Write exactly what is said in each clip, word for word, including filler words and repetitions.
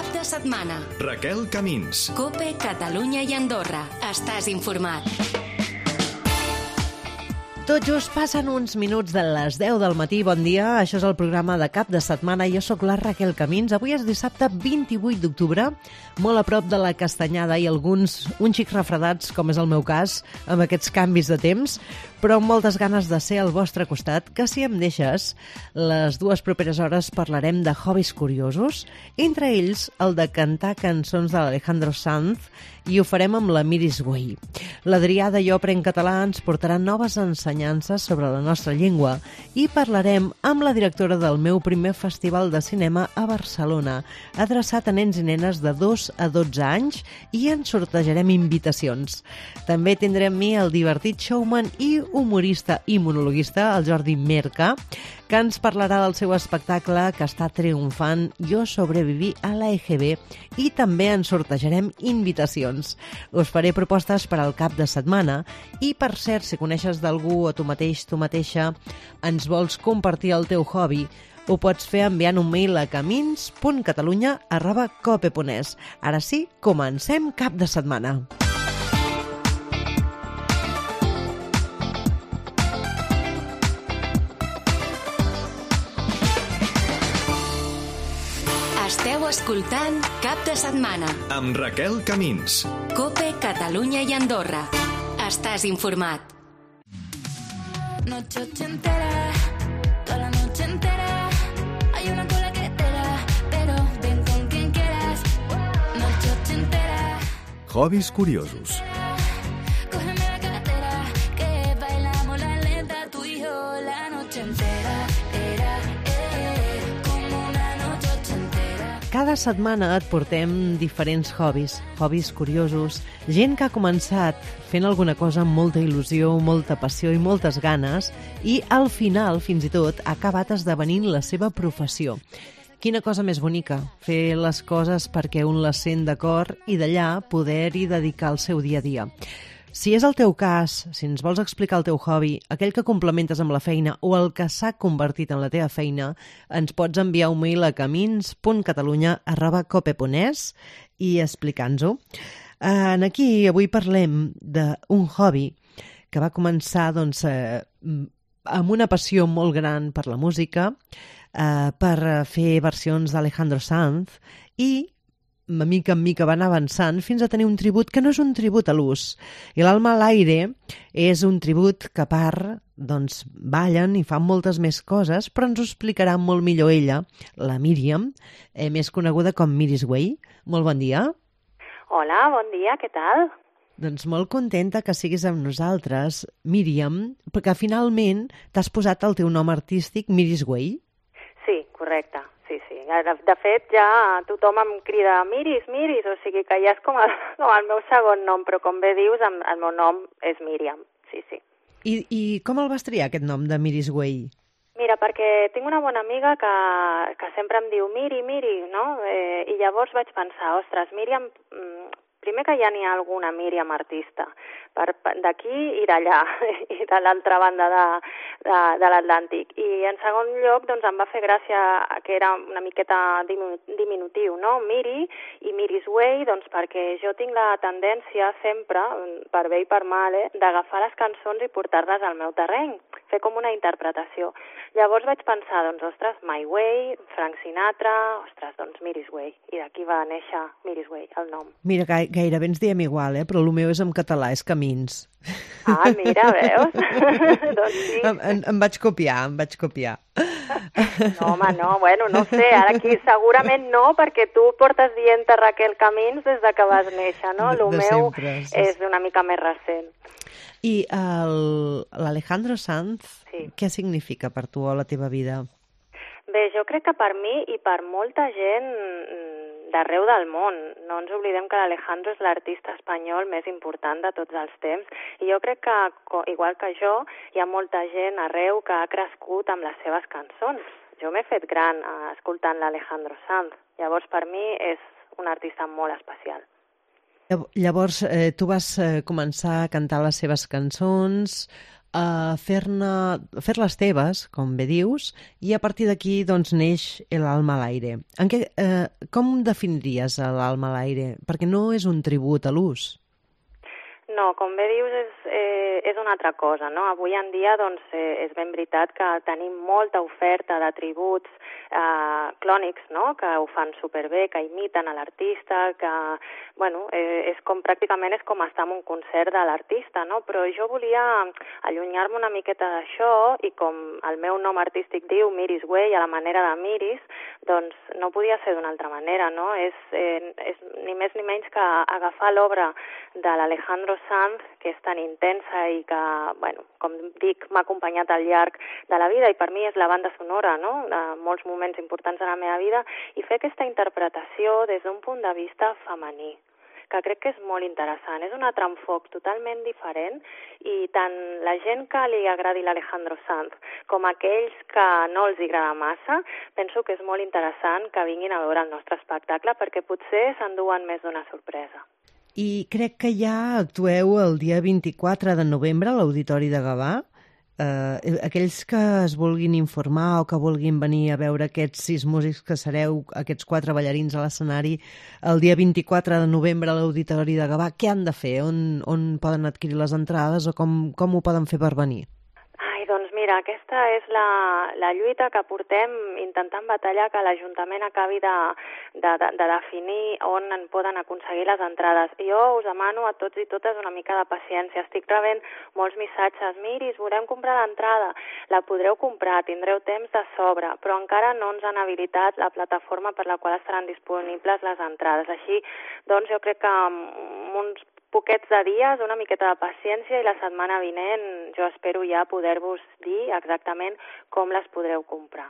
Cap de setmana. Raquel Camins. COPE, Catalunya i Andorra. Estàs informat. Tot just passen uns minuts de les deu del matí. Bon dia, això és el programa de Cap de Setmana. Jo sóc la Raquel Camins. Avui és dissabte vint-i-vuit d'octubre, molt a prop de la Castanyada i alguns un xic refredats, com és el meu cas, amb aquests canvis de temps, però amb moltes ganes de ser al vostre costat, que si em deixes, les dues properes hores parlarem de hobbies curiosos, entre ells el de cantar cançons de l'Alejandro Sanz, i ho farem amb la Miris Güell. L'Adrià de Jo Aprenc Català ens portarà noves ensenyances sobre la nostra llengua i parlarem amb la directora del meu primer festival de cinema a Barcelona, adreçat a nens i nenes de dos a dotze anys, i en sortejarem invitacions. També tindrem mi el divertit showman i humorista i monologuista, el Jordi Merca, que ens parlarà del seu espectacle que està triomfant, Jo sobreviví a la E G B, i també en sortejarem invitacions. Us faré propostes per al cap de setmana i, per cert, si coneixes d'algú o tu mateix, tu mateixa, ens vols compartir el teu hobby, ho pots fer enviant un mail a camins punt catalunya arroba cope punt es. Ara sí, comencem Cap de Setmana. Esteu escoltant Cap de Setmana. Amb Raquel Camins. COPE, Catalunya i Andorra. Estàs informat. Noche ochentera, toda la noche entera. Hay una cola que te da, pero ven con quien quieras. Noche ochentera. Hobbies curiosos. Cógeme la cartera, que bailamos la lenta tú y yo la noche entera. Era, eh, como una noche ochentera. Cada setmana et portem diferents hobbies, hobbies curiosos, gent que ha començat fent alguna cosa amb molta il·lusió, molta passió i moltes ganes, i al final, fins i tot, ha acabat esdevenint la seva professió. Quina cosa més bonica, fer les coses perquè un les sent d'acord i d'allà poder-hi dedicar el seu dia a dia. Si és el teu cas, si ens vols explicar el teu hobby, aquell que complementes amb la feina o el que s'ha convertit en la teva feina, ens pots enviar un mail a camins punt catalunya arroba cope punt es i explicar-nos-ho. En aquí avui parlem d'un hobby que va començar doncs, eh, amb una passió molt gran per la música, eh, per fer versions d'Alejandro Sanz, i mica en mica va anar avançant fins a tenir un tribut que no és un tribut a l'ús. I l'Alma a l'aire és un tribut que a part, doncs, ballen i fan moltes més coses, però ens ho explicarà molt millor ella, la Míriam, eh, més coneguda com Miris Güell. Molt bon dia. Hola, bon dia, què tal? Doncs molt contenta que siguis amb nosaltres, Míriam, perquè finalment t'has posat el teu nom artístic Miris Güell. Sí, correcte, sí, sí. De, de fet, ja tothom em crida Miris, Miris, o sigui que ja és com el, com el meu segon nom, però com bé dius, el, el meu nom és Míriam, sí, sí. I, I com el vas triar, aquest nom de Miris Güell? Mira, perquè tinc una bona amiga que, que sempre em diu Miri, Miri, no? Eh, I llavors vaig pensar, ostres, Míriam, primer que ja n'hi ha alguna Míriam artista, d'aquí i d'allà, i de l'altra banda de, de, de l'Atlàntic. I en segon lloc, doncs, em va fer gràcia que era una miqueta diminutiu, no? Miri i Miris Güell, doncs, perquè jo tinc la tendència sempre, per bé i per mal, eh, d'agafar les cançons i portar-les al meu terreny, fer com una interpretació. Llavors vaig pensar, doncs, ostres, My Way, Frank Sinatra, ostres, doncs, Miris Güell. I d'aquí va néixer Miris Güell, el nom. Mira, gairebé ens diem igual, eh? Però el meu és en català, és Camins. Ah, mira, veus? Doncs sí. Em, em, em vaig copiar, em vaig copiar. No, home, no, bueno, no sé, ara aquí segurament no, perquè tu portes dient-te Raquel Camins des de que vas néixer, no? El meu sempre, sí. És una mica més recent. I l'Alejandro Sanz, sí. Què significa per tu a la teva vida? Bé, jo crec que per mi i per molta gent d'arreu del món, no ens oblidem que l'Alejandro és l'artista espanyol més important de tots els temps, i jo crec que, igual que jo, hi ha molta gent arreu que ha crescut amb les seves cançons. Jo m'he fet gran escoltant l'Alejandro Sanz, llavors per mi és un artista molt especial. Llavors, eh, tu vas eh, començar a cantar les seves cançons, a fer-ne, fer-les teves, com bé dius, i a partir d'aquí doncs, neix l'Alma a l'aire. En què, eh, com definiries l'Alma a l'aire? Perquè no és un tribut a l'ús. No, com bé dius, és, eh, és una altra cosa, no? Avui en dia, doncs, eh, és ben veritat que tenim molta oferta de tributs eh, clònics, no?, que ho fan superbé, que imiten a l'artista, que, bueno, eh, és com, pràcticament és com estar en un concert de l'artista, no? Però jo volia allunyar-me una miqueta d'això i com el meu nom artístic diu, Miris Way, a la manera de Miris, doncs no podia ser d'una altra manera, no? És, eh, és ni més ni menys que agafar l'obra de l'Alejandro Sanz, que és tan intensa i que, bueno, com dic, m'ha acompanyat al llarg de la vida i per mi és la banda sonora, no?, de molts moments importants de la meva vida, i fer aquesta interpretació des d'un punt de vista femení, que crec que és molt interessant. És un altre enfoc totalment diferent i tant la gent que li agradi l'Alejandro Sanz com aquells que no els agrada massa, penso que és molt interessant que vinguin a veure el nostre espectacle perquè potser s'enduen més d'una sorpresa. I crec que ja actueu el dia vint-i-quatre de novembre a l'Auditori de Gavà. Eh, aquells que es vulguin informar o que vulguin venir a veure aquests sis músics que sereu, aquests quatre ballarins a l'escenari, el dia vint-i-quatre de novembre a l'Auditori de Gavà, què han de fer? On, on poden adquirir les entrades o com, com ho poden fer per venir? Doncs mira, aquesta és la, la lluita que portem intentant batallar que l'Ajuntament acabi de, de, de, de definir on en poden aconseguir les entrades. Jo us demano a tots i totes una mica de paciència. Estic rebent molts missatges. Miris, volem comprar l'entrada. La podreu comprar, tindreu temps de sobre, però encara no ens han habilitat la plataforma per la qual estaran disponibles les entrades. Així, doncs, jo crec que amb uns poquets de dies, una miqueta de paciència i la setmana vinent jo espero ja poder-vos dir exactament com les podreu comprar.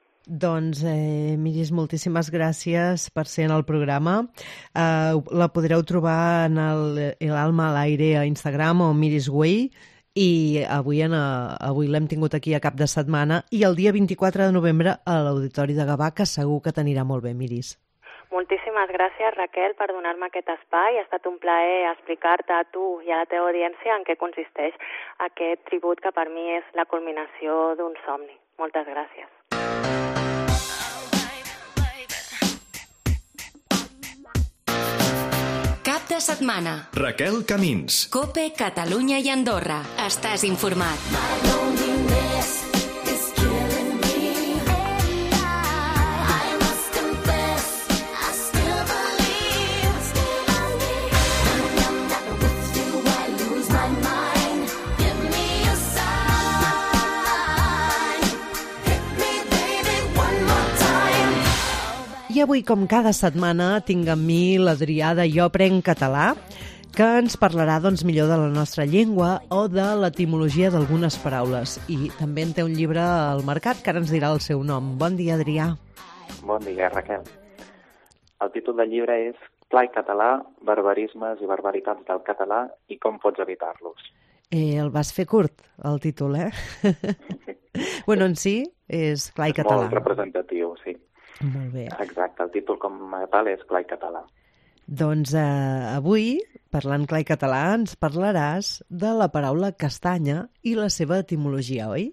Doncs, eh, Miris, moltíssimes gràcies per ser en el programa. Eh, la podreu trobar en l'Alma a l'aire a Instagram o Miris Way i avui, en a, avui l'hem tingut aquí a cap de setmana i el dia vint-i-quatre de novembre a l'Auditori de Gavà, que segur que t'anirà molt bé, Miris. Moltíssimes gràcies, Raquel, per donar-me aquest espai. Ha estat un plaer explicar-te a tu i a la teva audiència en què consisteix aquest tribut que per mi és la culminació d'un somni. Moltes gràcies. Cap de setmana. Raquel Camins. COPE, Catalunya i Andorra. Estàs informat. I avui, com cada setmana, tinc amb mi l'Adrià de Jo Aprenc Català, que ens parlarà doncs, millor de la nostra llengua o de l'etimologia d'algunes paraules. I també en té un llibre al mercat que ara ens dirà el seu nom. Bon dia, Adrià. Bon dia, Raquel. El títol del llibre és Clar i català, barbarismes i barbaritats del català i com pots evitar-los. Eh, el vas fer curt, el títol, eh? Bueno, en si és Clar i català. És molt representatiu, sí. Molt bé. Exacte, el títol com a tal és Clar i català. Doncs eh, avui, parlant clar i català, ens parlaràs de la paraula castanya i la seva etimologia, oi?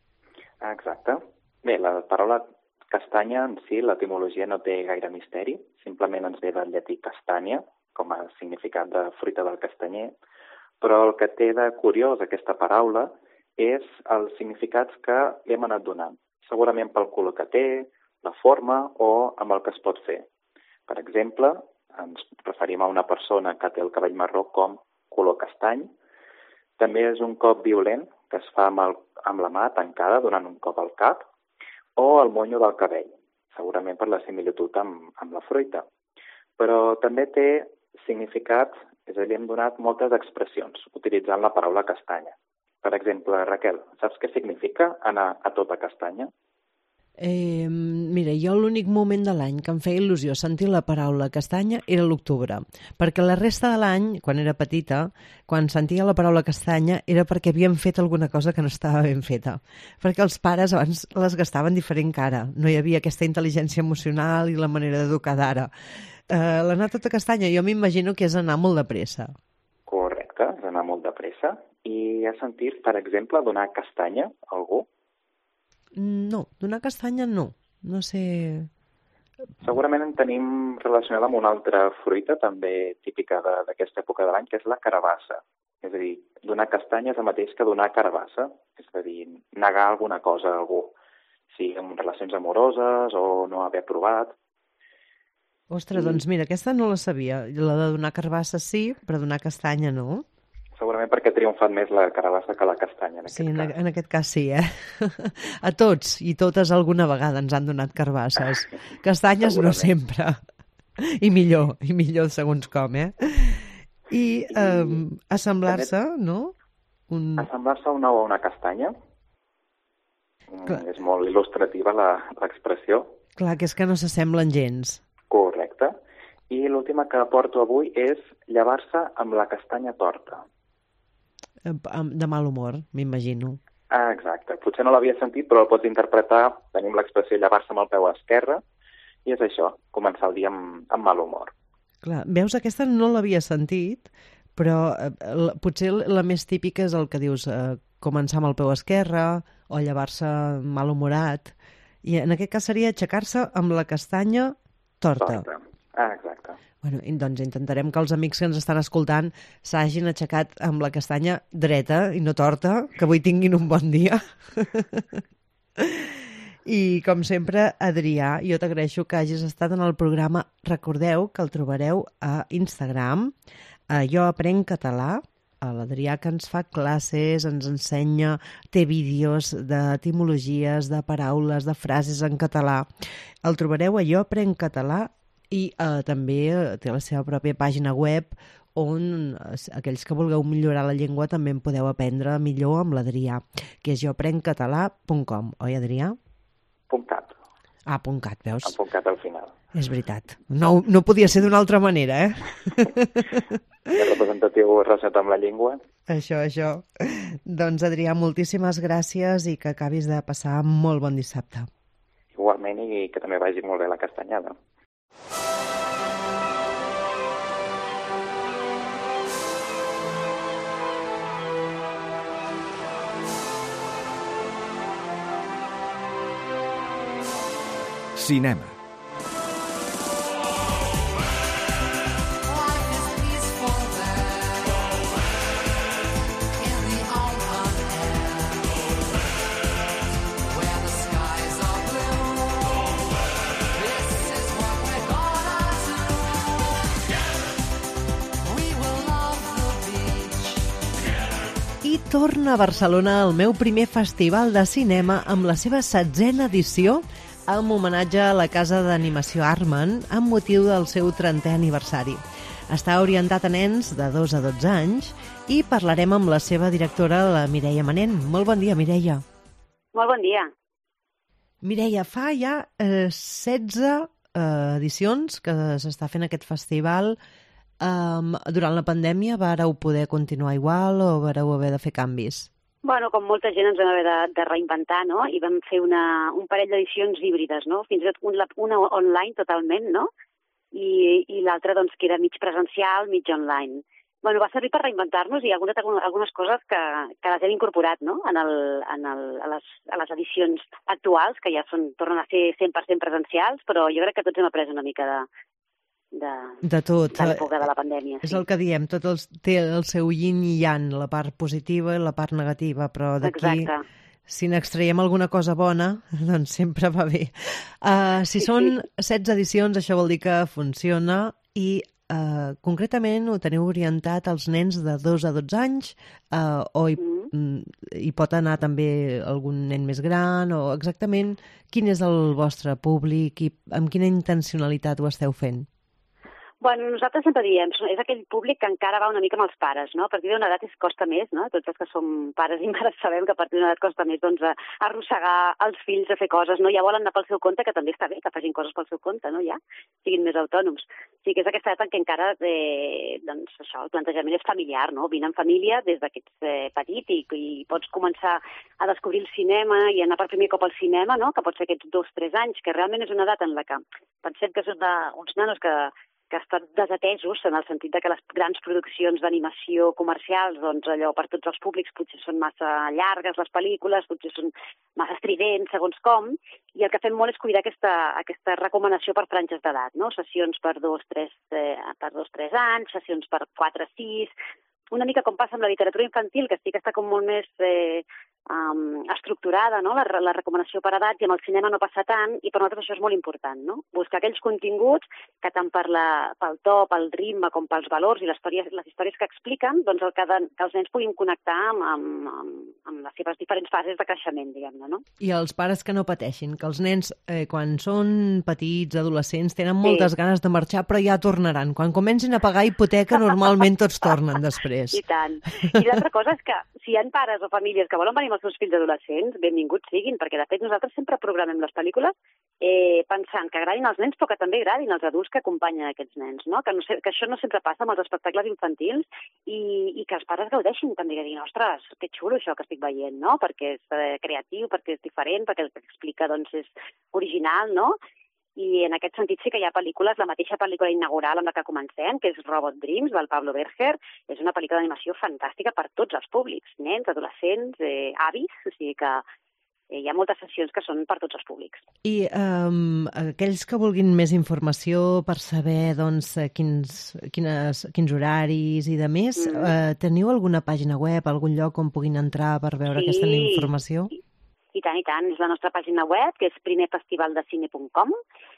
Exacte. Bé, la paraula castanya en si, l'etimologia no té gaire misteri, simplement ens ve del llatí castanya, com a significat de fruita del castanyer, però el que té de curiós aquesta paraula és els significats que li hem anat donant, segurament pel color que té, la forma o amb el que es pot fer. Per exemple, ens referim a una persona que té el cabell marró com color castany. També és un cop violent que es fa amb, el, amb la mà tancada donant un cop al cap o el monyo del cabell, segurament per la similitud amb, amb la fruita. Però també té significats, és a dir, hem donat moltes expressions utilitzant la paraula castanya. Per exemple, Raquel, saps què significa anar a tota castanya? Eh, mira, jo l'únic moment de l'any que em feia il·lusió sentir la paraula castanya era l'octubre, perquè la resta de l'any, quan era petita, quan sentia la paraula castanya era perquè havíem fet alguna cosa que no estava ben feta, perquè els pares abans les gastaven diferent cara, no hi havia aquesta intel·ligència emocional i la manera d'educar d'ara. Eh, l'anar tota castanya jo m'imagino que és anar molt de pressa. Correcte, és anar molt de pressa, I has sentit, per exemple, donar castanya a algú? No, donar castanya no. No sé... Segurament en tenim relacionada amb una altra fruita, també típica de- d'aquesta època de l'any, que és la carabassa. És a dir, donar castanya és el mateix que donar carabassa, és a dir, negar alguna cosa a algú, sigui en relacions amoroses o no haver provat. Ostres, I- doncs mira, aquesta no la sabia. La de donar carbassa sí, però donar castanya no. Segurament perquè ha triomfat més la carabassa que la castanya, en Sí, aquest en, cas. en aquest cas sí, eh? A tots i totes alguna vegada ens han donat carbasses. Castanyes no sempre. I millor, i millor segons com, eh? I eh, assemblar-se, no? Un... Assemblar-se a una o una castanya. Mm, Clar. És molt il·lustrativa la- l'expressió. Clar, que és que no s'assemblen gens. Correcte. I l'última que porto avui és llevar-se amb la castanya torta. Eh, amb- De mal humor, m'imagino. Ah, exacte. Potser no l'havia sentit, però el pots interpretar. Tenim l'expressió llevar-se amb el peu esquerre, i és això, començar el dia amb, amb mal humor. Clar, veus, aquesta no l'havia sentit, però eh, la, potser la més típica és el que dius, eh, començar amb el peu esquerre o llevar-se malhumorat. I en aquest cas seria aixecar-se amb la castanya torta. Torta. Ah, exacte. Bueno, i doncs intentarem que els amics que ens estan escoltant s'hagin aixecat amb la castanya dreta i no torta, que avui tinguin un bon dia. I, com sempre, Adrià, jo t'agraeixo que hagis estat en el programa. Recordeu que el trobareu a Instagram, a Jo Aprenc Català, a l'Adrià, que ens fa classes, ens ensenya, té vídeos d'etimologies, de paraules, de frases en català. El trobareu a Jo Aprenc Català i eh, també té la seva pròpia pàgina web on eh, aquells que vulgueu millorar la llengua també en podeu aprendre millor amb l'Adrià, que és jo aprenc català punt com, oi, Adrià? Punt cat. Ah, punt cat, veus? Amb punt cat al final. És veritat. No, no podia ser d'una altra manera, eh? És representatiu relacionat amb la llengua. Això, això. Doncs, Adrià, moltíssimes gràcies i que acabis de passar molt bon dissabte. Igualment, i que també vagi molt bé la castanyada. Cinema. I torna a Barcelona el meu primer festival de cinema amb la seva setzena edició amb homenatge a la casa d'animació Armen amb motiu del seu trentè aniversari. Està orientat a nens de dos a dotze anys i parlarem amb la seva directora, la Mireia Manent. Molt bon dia, Mireia. Molt bon dia. Mireia, fa ja eh, setze eh, edicions que s'està fent aquest festival. Um, durant la pandèmia vareu poder continuar igual o vareu haver de fer canvis? Bueno, com molta gent ens vam haver de, de reinventar, no? I vam fer una, un parell d'edicions híbrides, no? Fins i tot una, una online totalment, no? I, i l'altra, doncs, que era mig presencial, mig online. Bueno, va servir per reinventar-nos i algunes, algunes coses que, que les hem incorporat, no? En el, en el, a, les, a les edicions actuals, que ja són, tornen a ser cent per cent presencials, però jo crec que tots hem après una mica de, de, de tot. de l'època de la pandèmia. És sí. el que diem, tot els, té el seu yin i yang, la part positiva i la part negativa, però d'aquí, Exacte. si n'extraiem alguna cosa bona, doncs sempre va bé. Uh, si són setze edicions, això vol dir que funciona i uh, concretament ho teniu orientat als nens de dos a dotze anys uh, o hi, mm. hi pot anar també algun nen més gran o exactament quin és el vostre públic i amb quina intencionalitat ho esteu fent? Bueno, nosaltres sempre diem, és aquell públic que encara va una mica amb els pares, no? A partir d'una edat es costa més, no? Tots els que som pares i mares sabem que a partir d'una edat costa més, doncs, arrossegar els fills a fer coses, no? Ja volen anar pel seu compte, que també està bé que facin coses pel seu compte, no? Ja, siguin més autònoms. Sí que és aquesta edat en què encara, eh, doncs, això, el plantejament és familiar, no? Vine en família des que ets eh, petit i, i pots començar a descobrir el cinema i anar per primer cop al cinema, no? Que pot ser aquests dos, tres anys, que realment és una edat en la que pensem que són de, uns nanos que que que estan desatesos en el sentit de que les grans produccions d'animació comercials, doncs allò per tots els públics potser són massa llargues les pel·lícules, potser són massa estridents, segons com, i el que fem molt és cuidar aquesta, aquesta recomanació per franges d'edat, no? Sessions per dos, tres, eh, per dos, tres anys, sessions per quatre, sis, una mica com passa amb la literatura infantil, que sí que està com molt més eh, um, estructurada, no? la, la recomanació per edats, i amb el cinema no passa tant, i per nosaltres això és molt important, no? Buscar aquells continguts que tant per la, pel to, pel ritme, com pels valors i les històries, les històries que expliquen, doncs el que, de, que els nens puguin connectar amb, amb, amb, amb les seves diferents fases de creixement, diguem-ne, no? I els pares que no pateixin, que els nens, eh, quan són petits, adolescents, tenen moltes sí. ganes de marxar, però ja tornaran. Quan comencin a pagar hipoteca, normalment tots tornen després. I tant. I l'altra cosa és que si hi ha pares o famílies que volen venir amb els seus fills adolescents, benvinguts siguin, perquè de fet nosaltres sempre programem les pel·lícules eh, pensant que agradin als nens, però que també agradin als adults que acompanyen aquests nens, no? Que, no sé, que això no sempre passa amb els espectacles infantils i, i que els pares gaudeixin també, que diguin, ostres, que xulo això que estic veient, no? Perquè és eh, creatiu, perquè és diferent, perquè el que explica doncs, és original, no? I en aquest sentit sí que hi ha pel·lícules, la mateixa pel·lícula inaugural amb la que comencem, que és Robot Dreams, del Pablo Berger, és una pel·lícula d'animació fantàstica per tots els públics, nens, adolescents, eh, avis, o sigui que eh, hi ha moltes sessions que són per tots els públics. I um, aquells que vulguin més informació per saber doncs, quins, quines, quins horaris i de més, mm. eh, teniu alguna pàgina web, algun lloc on puguin entrar per veure sí. aquesta informació? Sí. I tant, i tant. És la nostra pàgina web, que és primer festival de cine punt com,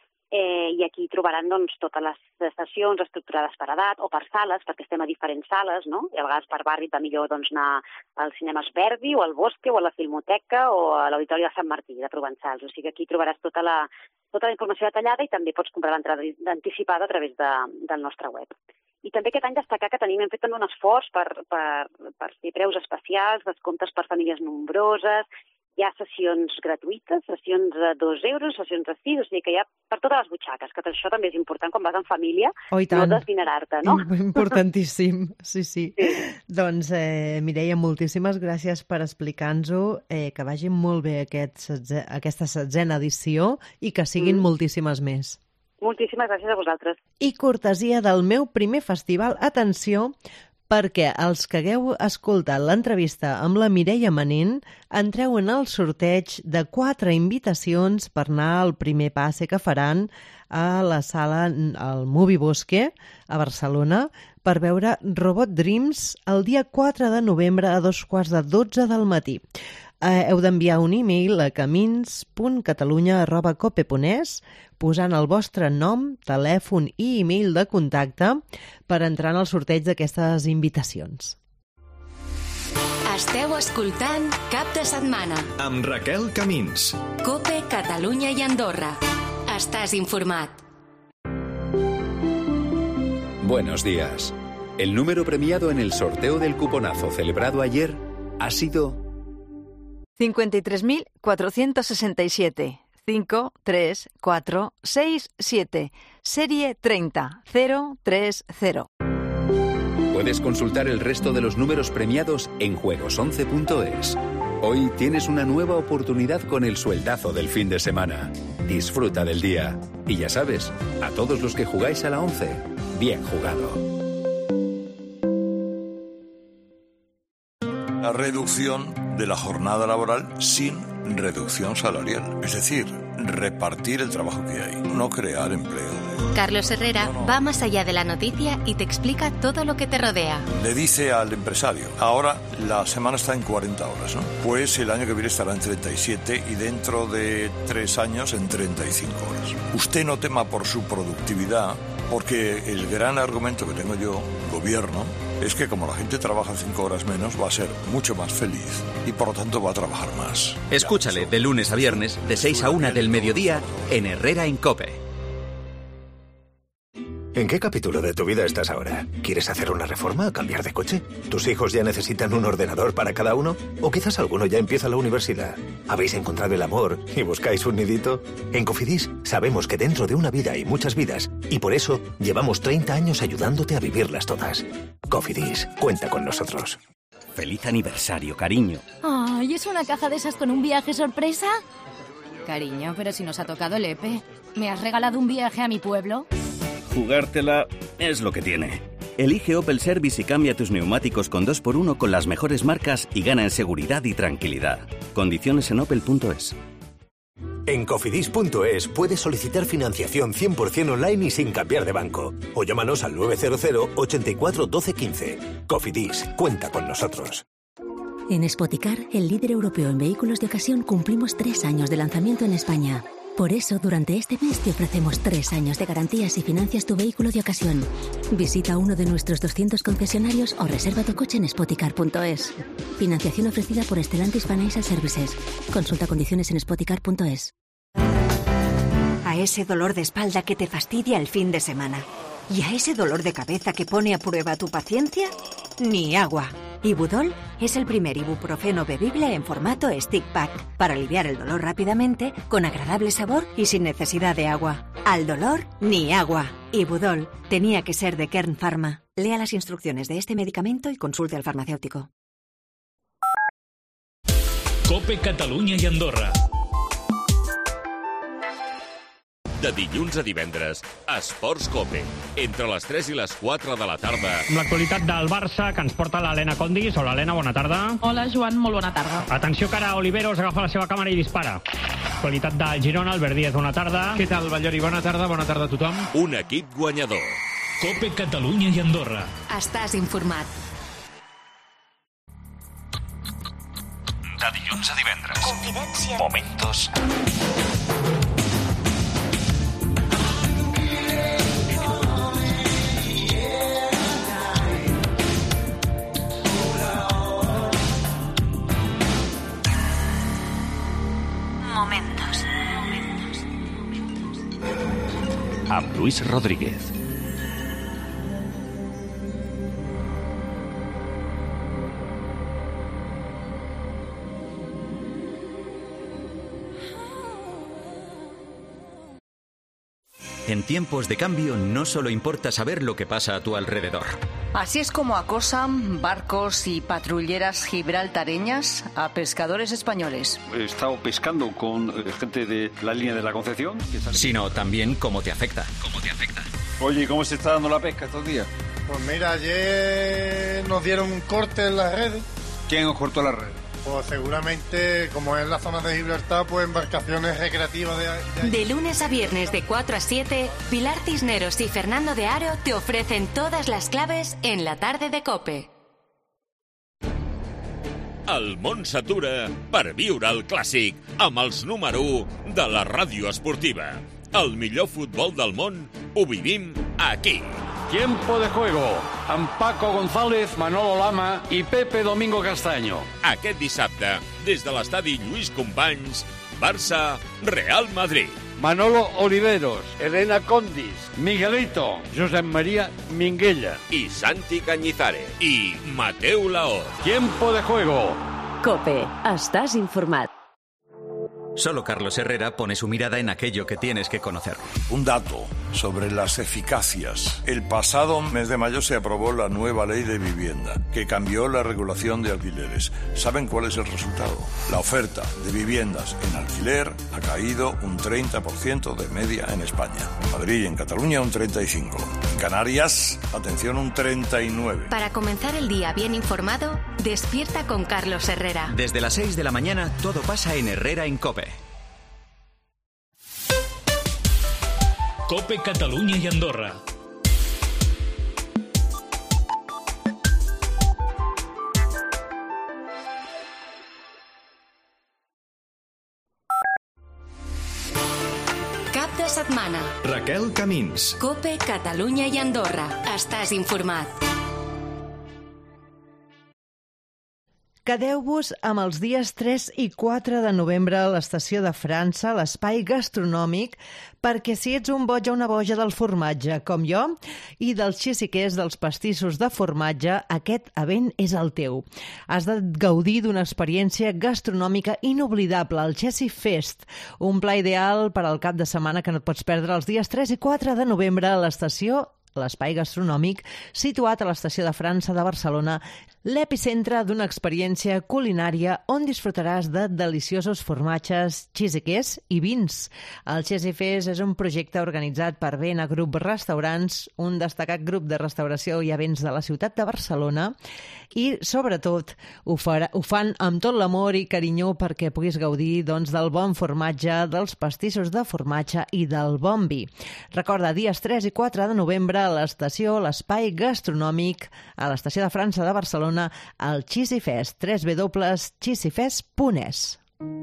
eh, i aquí trobaran doncs, totes les sessions estructurades per edat o per sales, perquè estem a diferents sales, no? I a vegades per barri va millor doncs, anar al Cinemes Verdi, o al Bosque, o a la Filmoteca, o a l'Auditori de Sant Martí, de Provençals. O sigui que aquí trobaràs tota la, tota la informació detallada i també pots comprar l'entrada anticipada a través de, del nostre web. I també aquest any destacar que tenim, hem fet també un esforç per, per, per fer preus especials, descomptes per famílies nombroses. Hi ha sessions gratuïtes, sessions de dos euros, sessions de sis, o sigui que hi ha per totes les butxaques, que això també és important quan vas en família, oh, no desdinerar-te, no? Importantíssim, sí, sí. sí. Doncs, eh, Mireia, moltíssimes gràcies per explicar-nos-ho, eh, que vagi molt bé aquest setze, aquesta setzena edició i que siguin mm. moltíssimes més. Moltíssimes gràcies a vosaltres. I cortesia del meu primer festival, atenció, perquè els que hagueu escoltat l'entrevista amb la Mireia Manín entreu en el sorteig de quatre invitacions per anar al primer passe que faran a la sala al Movie Bosque a Barcelona per veure Robot Dreams el dia quatre de novembre a dos quarts de dotze del matí. Eh, heu d'enviar un e-mail a camins punt catalunya arroba cope punt es posant el vostre nom, telèfon i e-mail de contacte per entrar en el sorteig d'aquestes invitacions. Esteu escoltant Cap de Setmana amb Raquel Camins. Cope, Catalunya i Andorra. Estàs informat. Buenos días. El número premiado en el sorteo del cuponazo celebrado ayer ha sido cincuenta y tres mil cuatrocientos sesenta y siete. cinco, tres, cuatro, seis, siete. Serie treinta cero tres cero. Puedes consultar el resto de los números premiados en juegos once punto es. Hoy tienes una nueva oportunidad con el sueldazo del fin de semana. Disfruta del día. Y ya sabes, a todos los que jugáis a la once, bien jugado. La reducción de la jornada laboral sin reducción salarial. Es decir, repartir el trabajo que hay, no crear empleo. Carlos Herrera no, no. va más allá de la noticia y te explica todo lo que te rodea. Le dice al empresario, ahora la semana está en cuarenta horas, ¿no? Pues el año que viene estará en treinta y siete y dentro de tres años en treinta y cinco horas. Usted no tema por su productividad, porque el gran argumento que tengo yo, gobierno, es que como la gente trabaja cinco horas menos, va a ser mucho más feliz y por lo tanto va a trabajar más. Escúchale de lunes a viernes, de seis a una del mediodía, en Herrera en COPE. ¿En qué capítulo de tu vida estás ahora? ¿Quieres hacer una reforma o cambiar de coche? ¿Tus hijos ya necesitan un ordenador para cada uno? ¿O quizás alguno ya empieza la universidad? ¿Habéis encontrado el amor y buscáis un nidito? En Cofidis sabemos que dentro de una vida hay muchas vidas y por eso llevamos treinta años ayudándote a vivirlas todas. Cofidis, cuenta con nosotros. Feliz aniversario, cariño. Ay, ¿es una caja de esas con un viaje sorpresa? Cariño, pero si nos ha tocado el E P E. ¿Me has regalado un viaje a mi pueblo? jugártela es lo que tiene. Elige Opel Service y cambia tus neumáticos con dos por uno con las mejores marcas y gana en seguridad y tranquilidad. Condiciones en opel punto es. En Cofidis punto es puedes solicitar financiación cien por ciento online y sin cambiar de banco. O llámanos al nueve cero cero, ochenta y cuatro, doce, quince. Cofidis, cuenta con nosotros. En Spoticar, el líder europeo en vehículos de ocasión, cumplimos tres años de lanzamiento en España. Por eso, durante este mes te ofrecemos tres años de garantías si financias tu vehículo de ocasión. Visita uno de nuestros doscientos concesionarios o reserva tu coche en Spoticar punto es. Financiación ofrecida por Stellantis Financial Services. Consulta condiciones en Spoticar punto es. A ese dolor de espalda que te fastidia el fin de semana. ¿Y a ese dolor de cabeza que pone a prueba tu paciencia? Ni agua. Ibudol es el primer ibuprofeno bebible en formato stick pack para aliviar el dolor rápidamente, con agradable sabor y sin necesidad de agua. Al dolor, ni agua. Ibudol tenía que ser de Kern Pharma. Lea las instrucciones de este medicamento y consulte al farmacéutico. COPE Catalunya i Andorra. De dilluns a divendres, Esports COPE, entre les tres i les quatre de la tarda. Amb l'actualitat del Barça, que ens porta l'Helena Condis. Hola, Helena, bona tarda. Hola, Joan, molt bona tarda. Atenció, que ara Oliveros agafa la seva càmera i dispara. Actualitat del Girona, Albert Díaz, bona tarda. Què tal, Ballori? Bona tarda, bona tarda a tothom. Un equip guanyador. COPE Catalunya i Andorra. Estàs informat. De dilluns a divendres. Confidència. Momentos Momentos. amb Luis Rodríguez. En tiempos de cambio no solo importa saber lo que pasa a tu alrededor. Así es como acosan barcos y patrulleras gibraltareñas a pescadores españoles. He estado pescando con gente de la línea de la Concepción. Sino también cómo te afecta. ¿Cómo te afecta? Oye, ¿y cómo se está dando la pesca estos días? Pues mira, ayer nos dieron un corte en las redes. ¿Quién os cortó las redes? Pues seguramente, como es la zona de Gibraltar, pues embarcaciones recreativas de... De, de lunes a viernes de cuatro a siete, Pilar Cisneros y Fernando de Aro te ofrecen todas las claves en la tarde de COPE. El món s'atura per viure el clàssic amb els número u de la ràdio esportiva. El millor futbol del món ho vivim aquí. Tiempo de juego, amb Paco González, Manolo Lama i Pepe Domingo Castaño. Aquest dissabte, des de l'estadi Lluís Companys, Barça, Real Madrid. Manolo Oliveros, Elena Condis, Miguelito, Josep María Minguella i Santi Cañizares i Mateu Laoz. Tiempo de juego. COPE, estàs informat. Solo Carlos Herrera pone su mirada en aquello que tienes que conocer. Un dato sobre las eficacias. El pasado mes de mayo se aprobó la nueva ley de vivienda, que cambió la regulación de alquileres. ¿Saben cuál es el resultado? La oferta de viviendas en alquiler ha caído un treinta por ciento de media en España. En Madrid y en Cataluña un treinta y cinco por ciento. En Canarias, atención, un treinta y nueve por ciento. Para comenzar el día bien informado, despierta con Carlos Herrera. Desde las seis de la mañana, todo pasa en Herrera en COPE. COPE Catalunya i Andorra. Cap de setmana. Raquel Camins. COPE Catalunya i Andorra. Estàs informat. Quedeu-vos amb els dies tres i quatre de novembre a l'estació de França, l'espai gastronòmic, perquè si ets un boig o una boja del formatge, com jo, i dels xissiquers dels pastissos de formatge, aquest event és el teu. Has de gaudir d'una experiència gastronòmica inoblidable, el Chessy Fest, un pla ideal per al cap de setmana que no et pots perdre els dies tres i quatre de novembre a l'estació l'espai gastronòmic situat a l'estació de França de Barcelona, l'epicentre d'una experiència culinària on disfrutaràs de deliciosos formatges, xiziquers i vins. El Xisifes és un projecte organitzat per Vena Group Restaurants, un destacat grup de restauració i events de la ciutat de Barcelona, i, sobretot, ho, farà, ho fan amb tot l'amor i carinyó perquè puguis gaudir doncs, del bon formatge, dels pastissos de formatge i del bon vi. Recorda, dies tres i quatre de novembre a l'estació L'Espai Gastronòmic, a l'estació de França de Barcelona, al Xisifes, w w w punt xisifes punt es.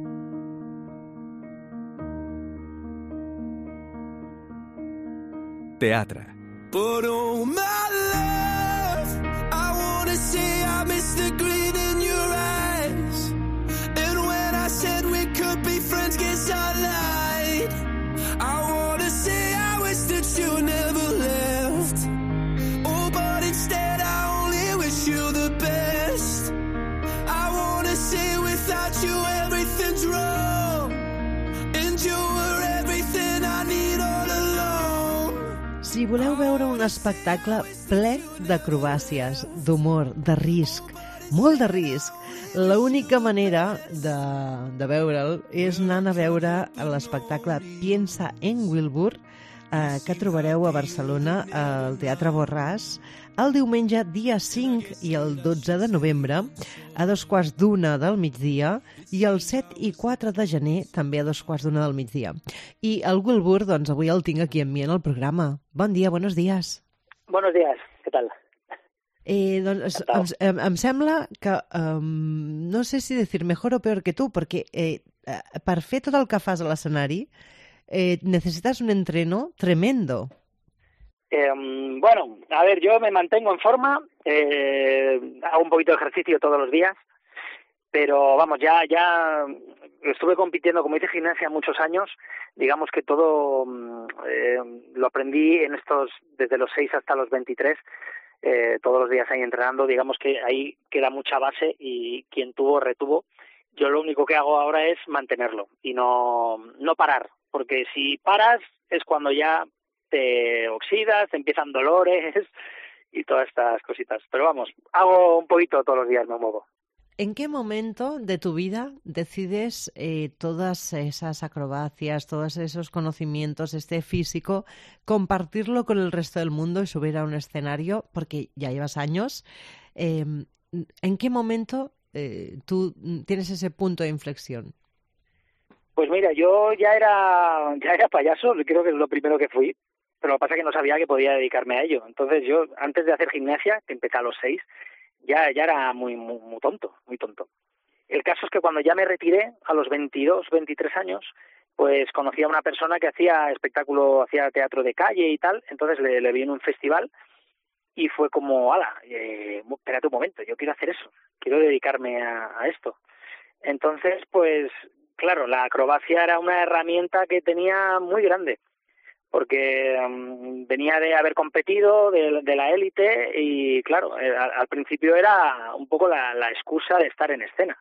Teatre. But oh my love, I wanna say I miss the green in your eyes. And when I said we could be friends, guess I lied. I wanna say I wish that you never left. Oh, but instead I only wish you the best. I wanna say without you everything's wrong, and you were everything I need all along. Si voleu veure un espectacle ple d'acrobàcies, d'humor, de risc, molt de risc, l'única manera de, de veure'l és anant a veure l'espectacle Piensa en Wilbur, eh, que trobareu a Barcelona, al Teatre Borràs, el diumenge dia cinc i el dotze de novembre, a dos quarts d'una del migdia, i el set i quatre de gener, també a dos quarts d'una del migdia. I el Wilbur, doncs, avui el tinc aquí amb mi en el programa. Bon dia, buenos días. Buenos días, ¿qué tal? Eh, doncs, em, em sembla que, um, no sé si decir mejor o peor que tu, perquè eh, per fer tot el que fas a l'escenari eh, necesitas un entreno tremendo. Eh, bueno, a ver, yo me mantengo en forma, eh, hago un poquito de ejercicio todos los días, pero vamos, ya ya estuve compitiendo, como hice gimnasia muchos años, digamos que todo eh, lo aprendí en estos, desde los seis hasta los veintitrés, eh, todos los días ahí entrenando, digamos que ahí queda mucha base y quien tuvo, retuvo. Yo lo único que hago ahora es mantenerlo y no, no parar, porque si paras es cuando ya te oxidas, te empiezan dolores y todas estas cositas. Pero vamos, hago un poquito todos los días, me muevo. ¿En qué momento de tu vida decides eh, todas esas acrobacias, todos esos conocimientos, este físico, compartirlo con el resto del mundo y subir a un escenario? Porque ya llevas años. Eh, ¿En qué momento eh, tú tienes ese punto de inflexión? Pues mira, yo ya era ya era payaso, creo que es lo primero que fui, pero lo que pasa es que no sabía que podía dedicarme a ello. Entonces yo, antes de hacer gimnasia, que empecé a los seis, ya ya era muy, muy muy tonto, muy tonto. El caso es que cuando ya me retiré, a los veintidós, veintitrés años, pues conocí a una persona que hacía espectáculo, hacía teatro de calle y tal, entonces le, le vi en un festival y fue como, ala, eh, espérate un momento, yo quiero hacer eso, quiero dedicarme a, a esto. Entonces, pues, claro, la acrobacia era una herramienta que tenía muy grande, porque um, venía de haber competido, de, de la élite, y claro, eh, al, al principio era un poco la, la excusa de estar en escena.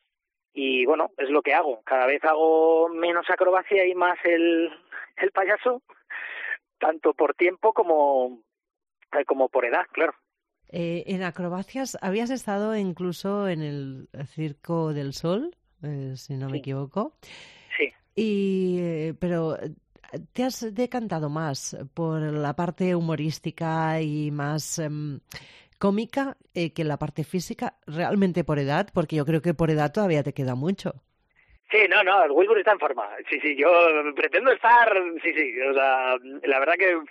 Y bueno, es lo que hago. Cada vez hago menos acrobacia y más el, el payaso, tanto por tiempo como, eh, como por edad, claro. Eh, en acrobacias, ¿habías estado incluso en el Circo del Sol, eh, si no sí. me equivoco? Sí. Y, eh, pero ¿te has decantado más por la parte humorística y más eh, cómica eh, que la parte física, realmente por edad? Porque yo creo que por edad todavía te queda mucho. Sí, no, no, el Wilbur está en forma. Sí, sí, yo pretendo estar, sí, sí, o sea, la verdad que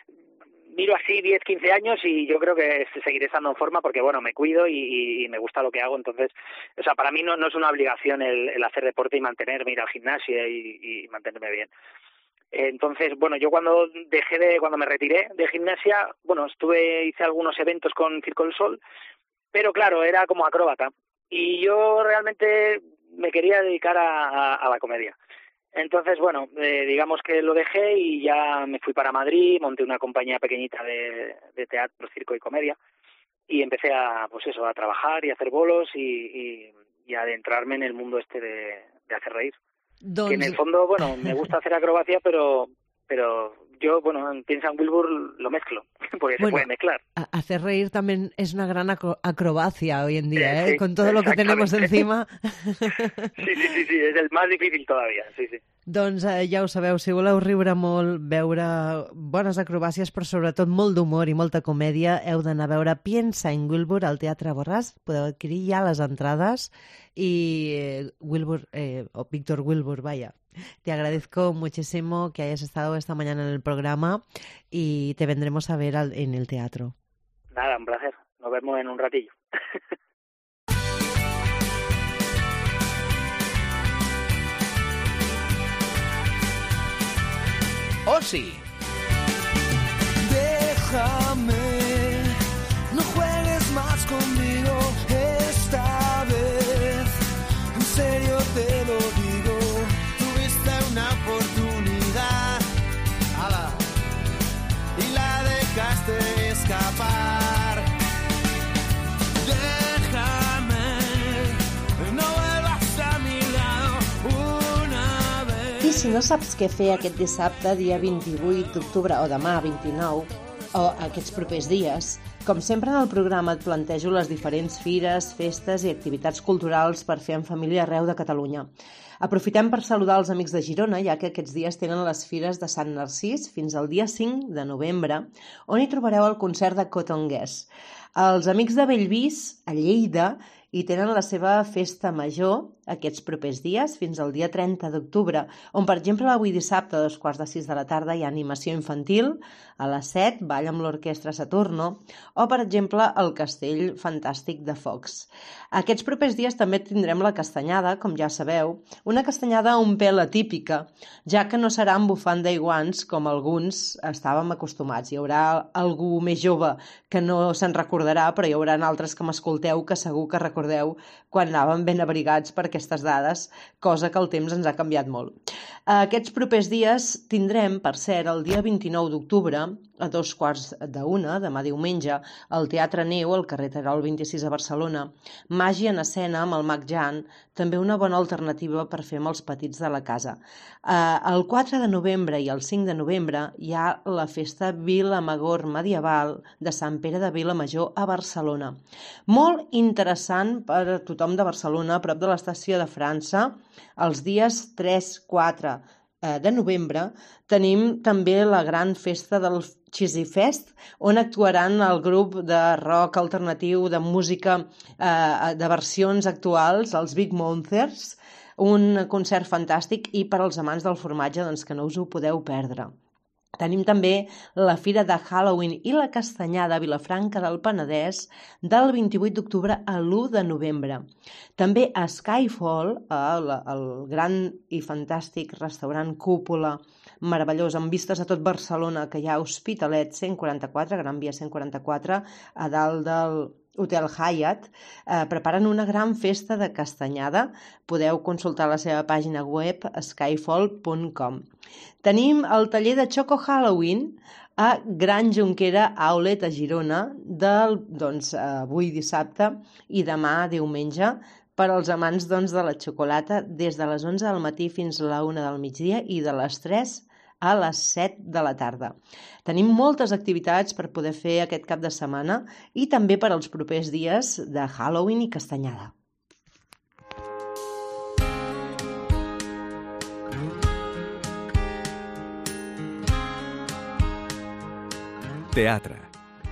miro así diez, quince años y yo creo que seguiré estando en forma porque, bueno, me cuido y, y me gusta lo que hago. Entonces, o sea, para mí no, no es una obligación el, el hacer deporte y mantenerme, ir al gimnasio y, y mantenerme bien. Entonces, bueno, yo cuando dejé de, cuando me retiré de gimnasia, bueno, estuve, hice algunos eventos con Circo del Sol, pero claro, era como acróbata. Y yo realmente me quería dedicar a, a, a la comedia. Entonces, bueno, eh, digamos que lo dejé y ya me fui para Madrid, monté una compañía pequeñita de, de teatro, circo y comedia y empecé a, pues eso, a trabajar y a hacer bolos y, y, y a adentrarme en el mundo este de, de hacer reír. Doncs... Que en el fondo, bueno, me gusta hacer acrobacia, pero pero yo, bueno, en Piensa en Wilbur lo mezclo. porque Bueno, se puede mezclar. a- hacer reír también es una gran acro- acrobacia hoy en día, ¿eh? Sí, Con todo lo que tenemos exactamente. encima. Sí, sí, sí, sí, és el més difícil todavía, sí, sí. Doncs eh, ja ho sabeu, si voleu riure molt, veure bones acrobàcies, però sobretot molt d'humor i molta comèdia, heu d'anar a veure Piensa en Wilbur al Teatre Borràs. Podeu adquirir ja les entrades y eh, Wilbur, eh, o Víctor Wilbur, vaya. Te agradezco muchísimo que hayas estado esta mañana en el programa y te vendremos a ver al- en el teatro. Nada, un placer. Nos vemos en un ratillo. ¡Oh, sí! Déjame, no juegues más conmigo esta vez. En serio te lo digo, tuviste una oportunidad ¡Hala! Y la dejaste escapar. Déjame, no vuelvas a mi lado una vez. I si no saps què fer aquest dissabte, dia vint-i-vuit d'octubre, o demà, vint-i-nou, o aquests propers dies, com sempre en el programa et plantejo les diferents fires, festes i activitats culturals per fer en família arreu de Catalunya. Aprofitem per saludar els amics de Girona, ja que aquests dies tenen les fires de Sant Narcís fins al dia cinc de novembre, on hi trobareu el concert de Cotonguers. Els amics de Bellvís, a Lleida, hi tenen la seva festa major aquests propers dies, fins al dia trenta d'octubre, on, per exemple, avui dissabte, a dos quarts de sis de la tarda, hi ha animació infantil, a les set, ball amb l'orquestra Saturno, o, per exemple, el Castell Fantàstic de Focs. Aquests propers dies també tindrem la castanyada, com ja sabeu, una castanyada un pèl atípica, ja que no serà amb bufanda i guants, com alguns estàvem acostumats. Hi haurà algú més jove que no se'n recordarà, però hi haurà altres que m'escolteu que segur que recordeu quan anàvem ben abrigats per aquestes dades, cosa que el temps ens ha canviat molt. Aquests propers dies tindrem, per cert, el dia vint-i-nou d'octubre, a dos quarts d'una, demà diumenge, al Teatre Neu, al carrer Terol vint-i-sis a Barcelona, Màgia en escena amb el Mag Jan, també una bona alternativa per fer amb els petits de la casa. El quatre de novembre i el cinc de novembre hi ha la festa Vilamagor medieval de Sant Pere de Vilamajor a Barcelona. Molt interessant per a tothom de Barcelona, a prop de l'estació de França, els dies tres quatre de novembre, tenim també la gran festa del Cheesy Fest, on actuaran el grup de rock alternatiu, de música, eh, de versions actuals, els Big Monsters, un concert fantàstic i per als amants del formatge, doncs que no us ho podeu perdre. Tenim també la Fira de Halloween i la Castanyada a Vilafranca del Penedès del vint-i-vuit d'octubre a l'u de novembre. També a Skyfall, el, el gran i fantàstic restaurant Cúpula, meravellós, amb vistes a tot Barcelona, que hi ha Hospitalet cent quaranta-quatre, Gran Via cent quaranta-quatre, a dalt del Hotel Hyatt, eh, preparen una gran festa de castanyada. Podeu consultar la seva pàgina web skyfall punt com. Tenim el taller de Choco Halloween a Gran Jonquera Outlet a Girona, del, doncs, avui dissabte i demà diumenge, per als amants doncs, de la xocolata, des de les onze del matí fins a la una del migdia i de les tres a les set de la tarda. Tenim moltes activitats per poder fer aquest cap de setmana i també per als propers dies de Halloween i castanyada. Teatre.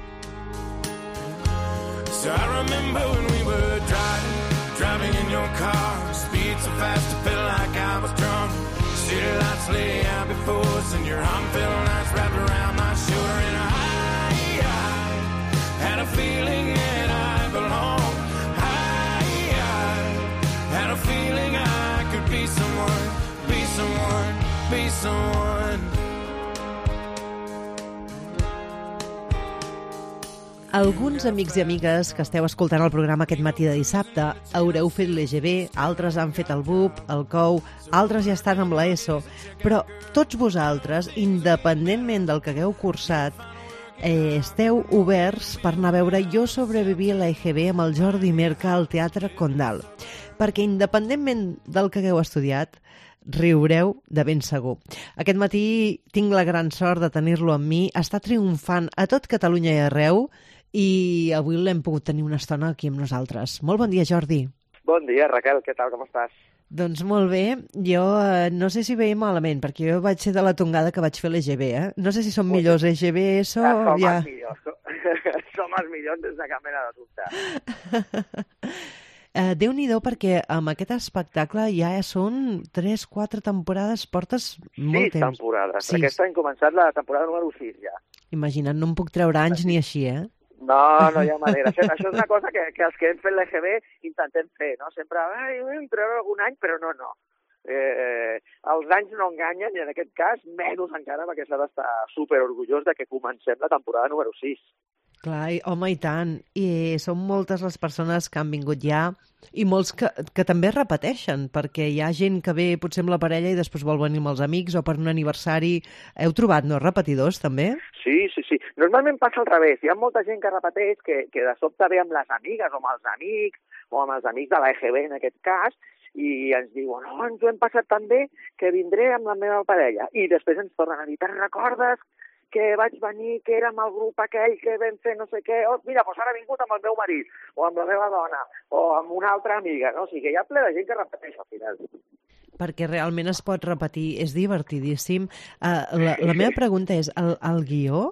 So I remember when we were driving, driving in your car, speed so fast it felt like I was drunk. City lights lay out before us and your arm felt nice wrapped around my shoulder. And I, I had a feeling that I belonged. I, I had a feeling I could be someone, be someone, be someone. Alguns amics i amigues que esteu escoltant el programa aquest matí de dissabte haureu fet l'E G B, altres han fet el B U P, el C O U, altres ja estan amb l'ESO, però tots vosaltres, independentment del que hagueu cursat, eh, esteu oberts per anar a veure Jo sobreviví a l'E G B amb el Jordi Merca al Teatre Condal, perquè independentment del que hagueu estudiat, riureu de ben segur. Aquest matí tinc la gran sort de tenir-lo amb mi. Està triomfant a tot Catalunya i arreu i avui l'hem pogut tenir una estona aquí amb nosaltres. Molt bon dia, Jordi. Bon dia, Raquel. Què tal? Com estàs? Doncs molt bé. Jo eh, no sé si veiem malament, perquè jo vaig ser de la tongada que vaig fer l'E G B, eh? No sé si són millors E G B, ESO... Ja, som ja... els millors. Som els millors des de cap mena de dubte. Uh, Déu-n'hi-do, perquè amb aquest espectacle ja són tres quatre temporades, portes molt Sis temps. temporades. Sis. Aquest any ha començat la temporada número sis, ja. Imagina't, no em puc treure anys ni així, eh? No, no hi ha manera. Això, això és una cosa que, que els que hem fet l'E G B intentem fer, no? Sempre, ai, hem treure algun any, però no, no. Eh, els anys no enganyen, i en aquest cas, menys encara, perquè s'ha d'estar superorgullós de que comencem la temporada número sis. Clar, i, home, i tant. I són moltes les persones que han vingut ja i molts que, que també repeteixen, perquè hi ha gent que ve potser amb la parella i després vol venir amb els amics o per un aniversari. Heu trobat, no, repetidors, també? Sí, sí, sí. Normalment passa al revés. Hi ha molta gent que repeteix, que, que de sobte ve amb les amigues o amb els amics, o amb els amics de l'E G B en aquest cas, i ens diuen, oh, ens ho hem passat tan bé que vindré amb la meva parella. I després ens tornen a dir, te'n recordes que vaig venir, que era amb el grup aquell que vam fer no sé què, oh, mira, doncs ara he vingut amb el meu marit, o amb la meva dona, o amb una altra amiga, no? O sigui que hi ha ple de gent que repeteix al final. Perquè realment es pot repetir, és divertidíssim. Uh, la, la meva pregunta és, el, el guió,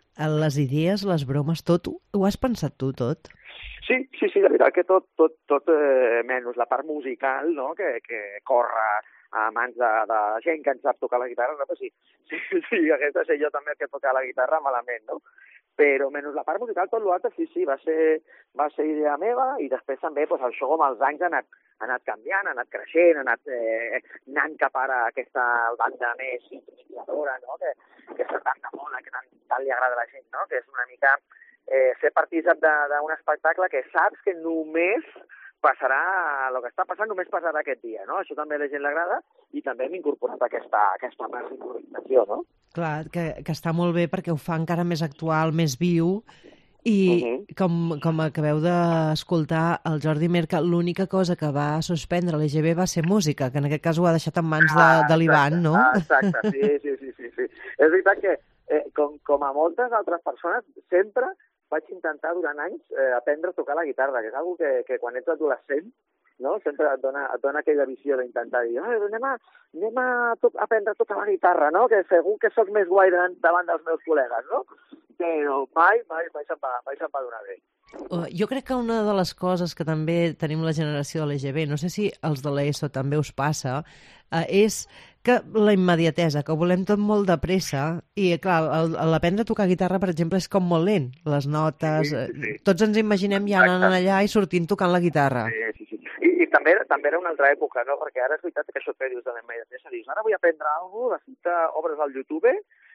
les idees, les bromes, tot, ho has pensat tu, tot? Sí, sí, sí, de veritat que tot, tot, tot eh, menys la part musical, no?, que, que corre a mans de, de gent que ens sap tocar la guitarra, no? Però sí, sí, sí, hagués de ser jo també el que toca la guitarra malament, no? Però menys la part musical, tot l'altre, sí, sí, va ser, va ser idea meva, i després també pues, el show amb els anys ha anat, ha anat canviant, ha anat creixent, ha anat eh, anant cap ara a aquesta banda més improvisadora, no?, que, que està tan de moda, que tant, tant li agrada a la gent, no?, que és una mica eh, ser partícip d'un espectacle que saps que només passarà, el que està passant només passarà aquest dia, no? Això també a la gent l'agrada i també hem incorporat aquesta, aquesta part d'improvisació, no? Clar, que, que està molt bé perquè ho fa encara més actual, més viu i uh -huh. com, com acabeu d'escoltar el Jordi Merca, l'única cosa que va suspendre l'E G B va ser música, que en aquest cas ho ha deixat en mans de, ah, de l'Ivan, no? Ah, exacte, sí, sí, sí, sí, sí. És veritat que eh, com, com a moltes altres persones sempre vaig intentar durant anys eh, aprendre a tocar la guitarra, que és una que, que quan ets adolescent, no? Sempre et dona, et dona aquella visió d'intentar dir, oh, anem, a, anem a, to a aprendre a tocar la guitarra, no? Que segur que sóc més guai davant dels meus col·legues, no? Però mai, mai, mai se'm va, mai se'm va donar bé. Jo crec que una de les coses que també tenim la generació de l'E G B, no sé si els de l'ESO també us passa, eh, és que la immediatesa, que ho volem tot molt de pressa, i clar, l'aprendre a tocar guitarra, per exemple, és com molt lent, les notes, sí, sí, sí. Tots ens imaginem ja anant allà i sortint tocant la guitarra. Sí, sí, sí. I, i també, també era una altra època, no? Perquè ara és veritat que això que dius de la immediatesa, dius, ara vull aprendre alguna cosa, de seguida obres al YouTube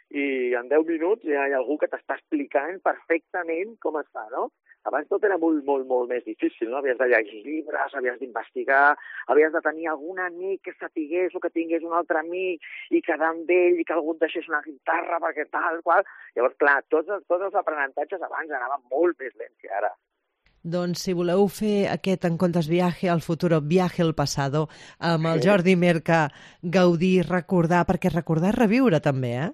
i en deu minuts ja hi ha algú que t'està explicant perfectament com es fa, no? Abans tot era molt, molt, molt més difícil, no? Havies de llegir llibres, havies d'investigar, havies de tenir algun amic que sapigués o que tingués un altre amic i quedar amb ell i que algú et deixés una guitarra perquè tal, qual. Llavors, clar, tots, tots els aprenentatges abans anaven molt més lents que ara. Doncs si voleu fer aquest en comptes viaje al futuro, viaje al pasado, amb el Jordi Merca, gaudir, recordar, perquè recordar és reviure també, eh?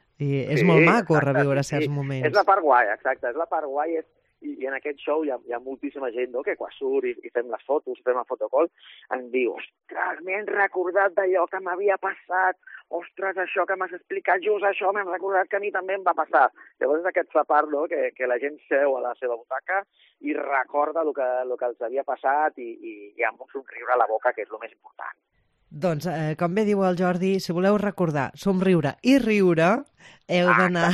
I és sí, molt maco exacte, reviure certs sí. moments. És la part guai, exacte, és la part guai, és I, i en aquest show hi ha, hi ha moltíssima gent, no?, que quan surt i, i fem les fotos, fem el fotocall, em diu, ostres, m'he recordat d'allò que m'havia passat, ostres, això que m'has explicat just això, m'he recordat que a mi també em va passar. Llavors és aquesta part, no?, que, que la gent seu a la seva butaca i recorda el que, el que els havia passat i, i, i amb un somriure a la boca, que és el més important. Doncs, eh, com bé diu el Jordi, si voleu recordar, somriure i riure, heu ah, d'anar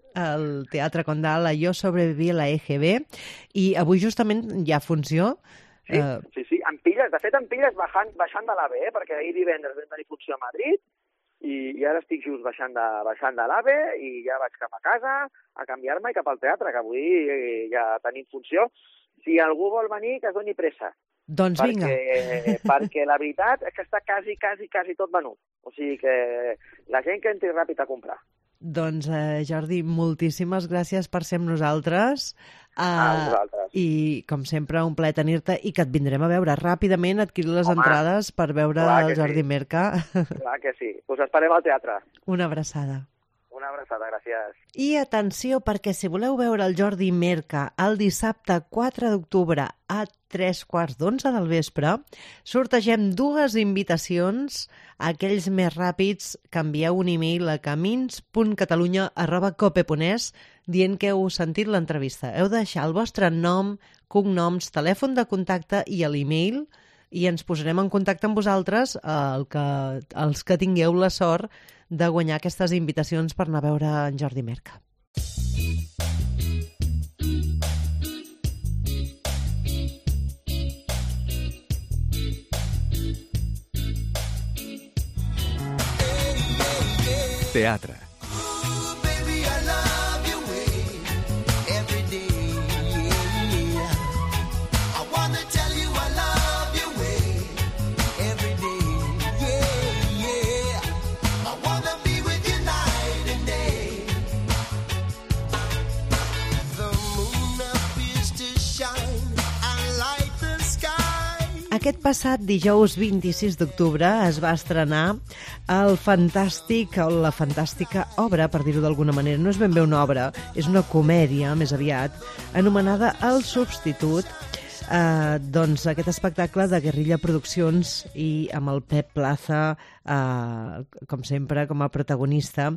al Teatre Condal a Jo sobreviví a la E G B i avui justament hi ha funció. Sí, eh... sí, sí, en pilles, de fet en pilles baixant, baixant de l'A V E, eh, perquè ahir divendres vam tenir funció a Madrid i, i ara estic just baixant de, baixant de l'A V E i ja vaig cap a casa a canviar-me i cap al teatre, que avui ja tenim funció. Si algú vol venir, que es doni pressa. Doncs vinga. Perquè, perquè la veritat és que està quasi, quasi, quasi tot venut. O sigui que la gent que entri ràpid a comprar. Doncs, eh, Jordi, moltíssimes gràcies per ser amb nosaltres. Uh, A vosaltres. I, com sempre, un plaer tenir-te i que et vindrem a veure ràpidament, adquirir les Home, entrades per veure clar que el Jordi sí. Merca. Clar que sí. Us esperem al teatre. Una abraçada. Una abraçada, gràcies. I atenció, perquè si voleu veure el Jordi Merca el dissabte quatre d'octubre a tres quarts d'onze del vespre, sortegem dues invitacions a aquells més ràpids que envieu un e-mail a camins punt catalunya arroba cope punt es dient que heu sentit l'entrevista. Heu de deixar el vostre nom, cognoms, telèfon de contacte i l'e-mail i ens posarem en contacte amb vosaltres, el que, els que tingueu la sort de guanyar aquestes invitacions per anar a veure en Jordi Merca. Teatre. Aquest passat dijous vint-i-sis d'octubre es va estrenar el fantàstic, o la fantàstica obra, per dir-ho d'alguna manera. No és ben bé una obra, és una comèdia, més aviat, anomenada El Substitut. Eh, doncs aquest espectacle de Guerrilla Produccions i amb el Pep Plaza, eh, com sempre, com a protagonista,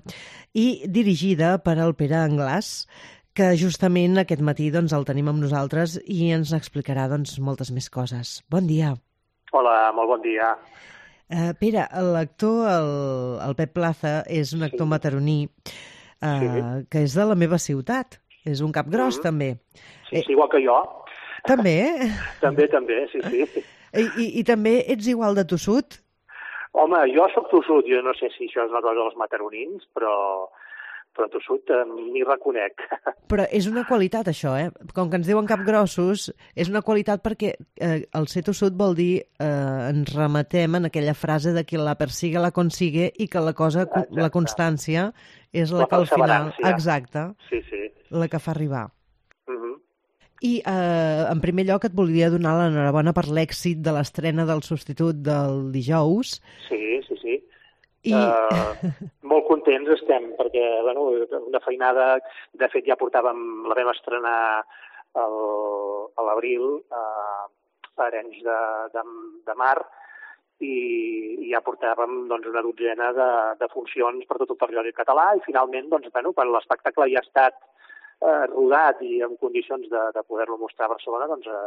i dirigida per el Pere Anglàs, que justament aquest matí doncs, el tenim amb nosaltres i ens explicarà doncs, moltes més coses. Bon dia. Hola, molt bon dia. Uh, Pere, l'actor, el, el Pep Plaza, és un actor sí. mataroní uh, sí. que és de la meva ciutat. És un capgros, mm-hmm. també. Sí, sí, igual que jo. També? també, també, sí, sí. I, i, I també ets igual de tossut? Home, jo sóc tossut. Jo no sé si això és una cosa dels mataronins, però... però tossut eh, m'hi reconec. Però és una qualitat, això, eh? Com que ens diuen capgrossos, és una qualitat perquè eh, el ser tossut vol dir eh, ens remetem en aquella frase de que la persigue la consigue i que la cosa, exacte. La constància, és la, la que al final... Exacte. Sí, sí. La que fa arribar. Uh-huh. I, eh, en primer lloc, et volia donar l'enhorabona per l'èxit de l'estrena del Substitut del dijous. Sí, sí, sí. I... Uh, molt contents estem, perquè bueno, una feinada, de fet ja portàvem, la vam estrenar el, a l'abril uh, a Arenys de, de, de Mar i, i ja portàvem doncs, una dotzena de, de funcions per tot el territori català i finalment doncs, bueno, quan l'espectacle ja ha estat uh, rodat i en condicions de, de poder-lo mostrar a Barcelona, doncs uh,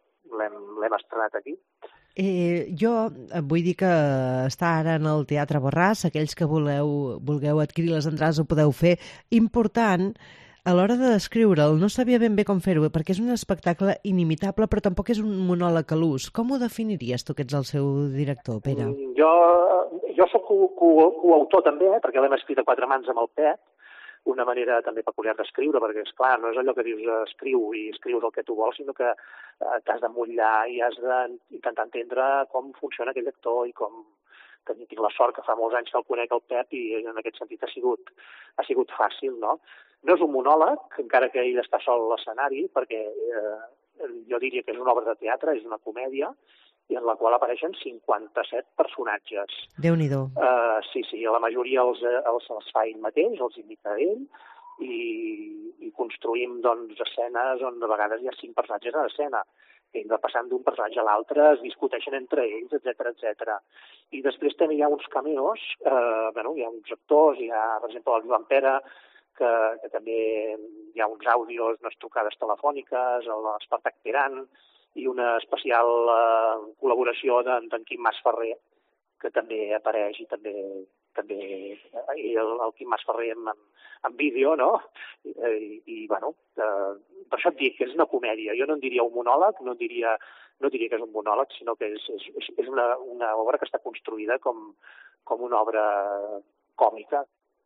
l'hem estrenat aquí. Eh, jo vull dir que està ara en el Teatre Borràs, aquells que voleu, vulgueu adquirir les entrades ho podeu fer. Important, a l'hora de descriure'l, no sabia ben bé com fer-ho, perquè és un espectacle inimitable, però tampoc és un monòleg a l'ús. Com ho definiries tu, que ets el seu director, Pere? Jo, jo soc coautor també, eh, perquè l'hem escrit a quatre mans amb el Pep, una manera també peculiar d'escriure, perquè, esclar, no és allò que dius escriu i escrius el que tu vols, sinó que eh, t'has d'emmotllar i has d'intentar entendre com funciona aquell actor i com... Tinc la sort que fa molts anys que el conec el Pep i en aquest sentit ha sigut, ha sigut fàcil, no? No és un monòleg, encara que ell està sol a l'escenari, perquè eh, jo diria que és una obra de teatre, és una comèdia, i en la qual apareixen cinquanta-set personatges. Déu-n'hi-do. Uh, sí, sí, la majoria els, els, els fa ell mateix, els imita ell, i, i construïm doncs, escenes on de vegades hi ha cinc personatges a l'escena. Ells va passant d'un personatge a l'altre, es discuteixen entre ells, etcètera, etcètera. I després també hi ha uns cameos, eh, bueno, hi ha uns actors, hi ha, per exemple, el Joan Pere, que, que també hi ha uns àudios, unes trucades telefòniques, l'Espartac Peran, i una especial eh, col·laboració d'en Quim Mas Ferrer, que també apareix i també, també i el, el Quim Mas Ferrer en, en vídeo, no? I, i bueno, eh, per això et dic que és una comèdia. Jo no en diria un monòleg, no diria, no diria que és un monòleg, sinó que és, és, és una, una obra que està construïda com, com una obra còmica.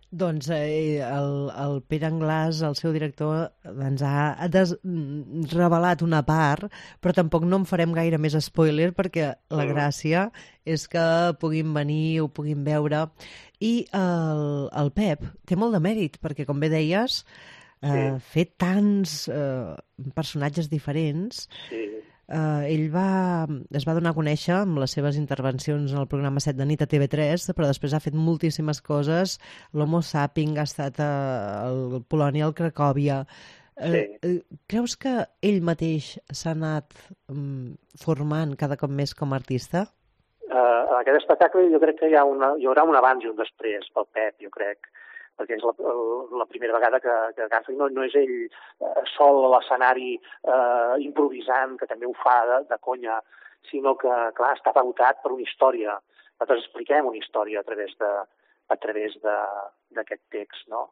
Doncs eh, el, el Pere Anglàs, el seu director, ens ha des revelat una part, però tampoc no en farem gaire més spoiler perquè la Mm. gràcia és que puguin venir, ho puguin veure. I el, el Pep té molt de mèrit perquè, com bé deies, eh, Sí. fer tants eh, personatges diferents. Sí. Uh, ell va, es va donar a conèixer amb les seves intervencions en el programa set de nit a T V tres, però després ha fet moltíssimes coses. L'Homo Sapping ha estat a el Polònia, al Cracòvia. Sí. Uh, creus que ell mateix s'ha anat um, formant cada cop més com a artista? Uh, en aquest espectacle jo crec que hi, ha una, hi haurà un abans i un després pel Pep, jo crec, perquè és la, la primera vegada que, que agafa, i no, no és ell eh, sol a l'escenari eh, improvisant, que també ho fa de, de conya, sinó que, clar, està pagotat per una història. Nosaltres expliquem una història a través de, a través de, d'aquest text, no?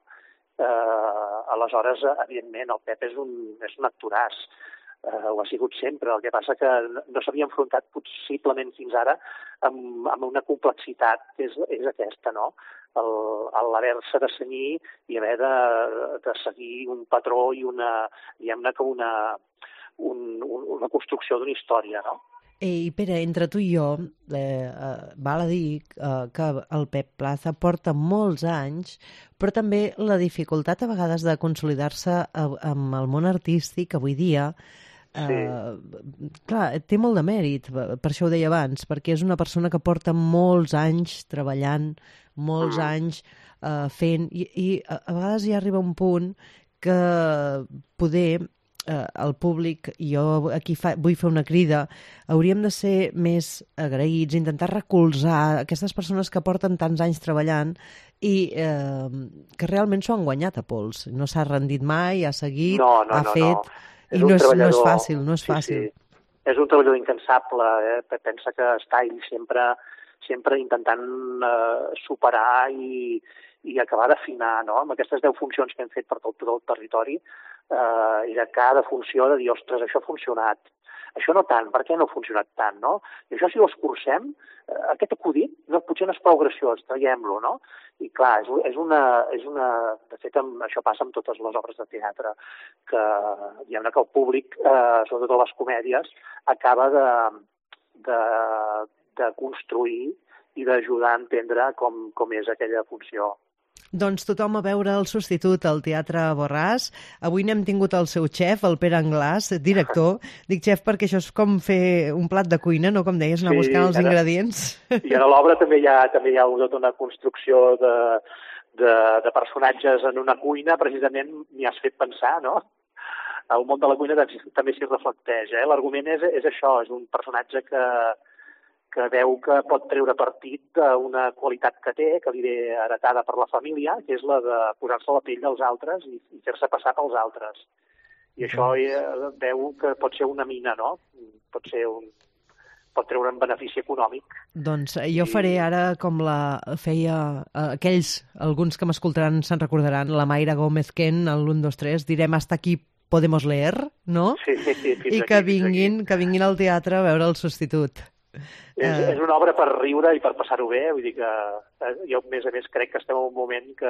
Eh, aleshores, evidentment, el Pep és un, és un actoràs, eh, ho ha sigut sempre. El que passa que no s'havia enfrontat possiblement fins ara amb, amb una complexitat que és, és aquesta, no? L'haver-se de cenyir i haver de, de seguir un patró i una, diguem-ne que una, un, una construcció d'una història, no? Ei, Pere, entre tu i jo, eh, eh, val a dir eh, que el Pep Plaza porta molts anys, però també la dificultat a vegades de consolidar-se amb el món artístic avui dia. Sí. Uh, clar, té molt de mèrit, per això ho deia abans, perquè és una persona que porta molts anys treballant, molts uh-huh. anys uh, fent, i, i a, a vegades hi arriba un punt que poder uh, el públic, i jo aquí fa, vull fer una crida, hauríem de ser més agraïts, intentar recolzar aquestes persones que porten tants anys treballant i eh, que realment s'ho han guanyat a pols. No s'ha rendit mai, ha seguit, no, no, ha no, fet... No. I no és, no és fàcil, no és sí, fàcil. Sí. És un treballador incansable, eh? Pensa que està ell sempre, sempre intentant eh, superar i, i acabar d'afinar, no? Amb aquestes deu funcions que hem fet per tot, tot el territori, eh, i de cada funció de dir, ostres, això ha funcionat. Això no tant, per què no ha funcionat tant, no? I això si ho escurcem, eh, aquest acudit no, potser no és prou graciós, traiem-lo, no? I clar, és, és, una, és una... De fet, amb, això passa amb totes les obres de teatre, que, diguem-ne, que el públic, eh, sobretot a les comèdies, acaba de, de, de construir i d'ajudar a entendre com, com és aquella funció. Doncs tothom a veure El substitut al Teatre Borràs. Avui n'hem tingut el seu xef, el Pere Anglàs, director. Dic xef perquè això és com fer un plat de cuina, no? Com deies, anar sí, buscant els ara, ingredients. I a l'obra també hi ha, també hi ha tota una construcció de, de, de personatges en una cuina, precisament m'hi has fet pensar, no? El món de la cuina també s'hi reflecteix. Eh? L'argument és, és això, és un personatge que... que veu que pot treure partit d'una qualitat que té, que li ve heretada per la família, que és la de posar-se a la pell dels altres i, i fer-se passar pels altres. I això eh, veu que pot ser una mina, no? Pot ser un... pot treure un benefici econòmic. Doncs jo faré ara com la feia eh, aquells, alguns que m'escoltaran se'n recordaran, la Mayra Gómez Ken, el un, dos, tres, direm hasta aquí podemos leer, no? Sí, sí, sí. I que vinguin, que vinguin al teatre a veure El substitut. És, uh, és una obra per riure i per passar-ho bé, vull dir que eh, jo, a més a més, crec que estem en un moment que...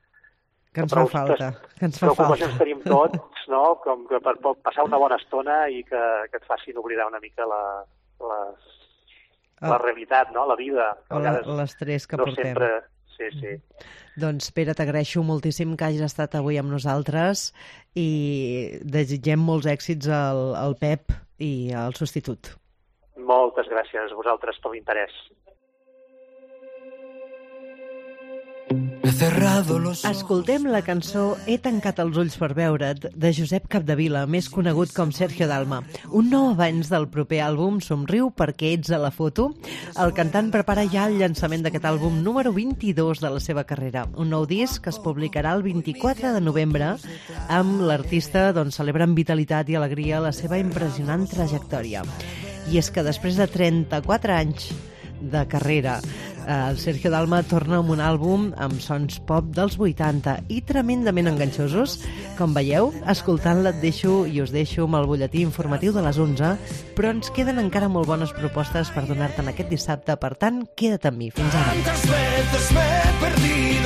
Que ens fa falta, que ens fa falta. Preocupacions tenim tots, no?, com que per, per passar una bona estona i que, que et facin oblidar una mica la, les, la oh. realitat, no?, la vida. L'estrès que no portem. Sempre... Sí, sí. Doncs, Pere, t'agraeixo moltíssim que hagis estat avui amb nosaltres i desitgem molts èxits al, al Pep i al substitut. Moltes gràcies a vosaltres per l'interès. Escoltem la cançó He tancat els ulls per veure't, de Josep Capdevila, més conegut com Sergio Dalma. Un nou avanç del proper àlbum Somriu perquè ets a la foto. El cantant prepara ja el llançament d'aquest àlbum número vint-i-dos de la seva carrera. Un nou disc que es publicarà el vint-i-quatre de novembre amb l'artista doncs, celebra amb vitalitat i alegria la seva impressionant trajectòria. I és que després de trenta-quatre anys de carrera, el Sergio Dalma torna amb un àlbum amb sons pop dels vuitanta i tremendament enganxosos. Com veieu, escoltant-la et deixo i us deixo amb el butlletí informatiu de les onze, però ens queden encara molt bones propostes per donar-te'n aquest dissabte, per tant, queda't amb mi. Fins ara.